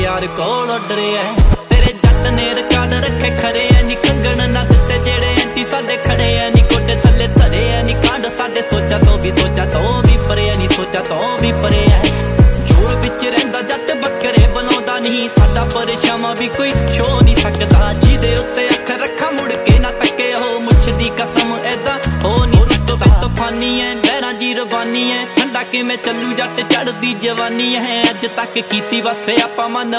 यार कोल उड़ रहा है तेरे जट ने रिकॉर्ड रखे खरे है नी कंगन ना दिते जेड़े एंटी साडे खड़े है नी गोडे थले धरे है नी कांड साडे सोचा तो भी परे है नी सोचा तो भी परे है जोर विच रहिंदा जट बकरे बनाउंदा नहीं साडा परेशान भी कोई शो नहीं सकदा जिदे उत्ते अख रखा मुड़ के ना तके हो मुछ दी कसम ऐदा हो नहीं सकदा तूफानी है लहरां जी रवानी है ठंडा किवें चलू जट चढ़दी जवानी है अज तक कीती बस आपां मन